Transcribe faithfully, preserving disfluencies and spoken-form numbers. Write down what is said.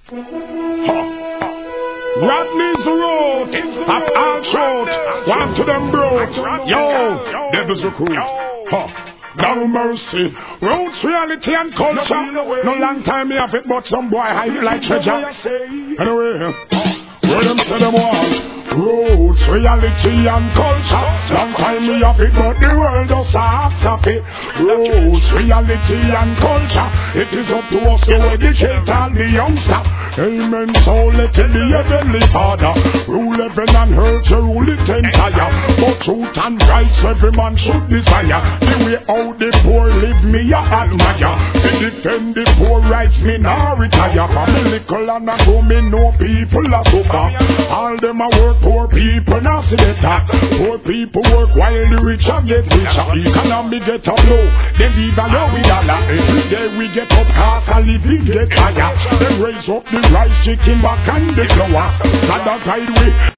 Rodney's the road, at all short, one to them broad. Yo, devil's recruit. Huh. No mercy, roots, reality and culture. No long time me have it, but some boy hide it like treasure. Anyway, where them say them want roots, reality and culture. Long time me have it, but the world does have it. Roots, reality and culture. It is up to us to educate all the youngster. Amen, so let it be heavenly Father. Rule heaven and earth, you rule it entire. For truth and rights, every man should desire. The way how the poor live, me a admire. To defend the poor rights, me now retire. From the little and I go, me know people are suffer. All them a work, poor people now see the top. Poor people work while the rich are get richer. Economy get up low, then leave a low with a lot. Every day we get up, cause a living get higher. Then raise up the rice, chicken back and the flour. God guide we.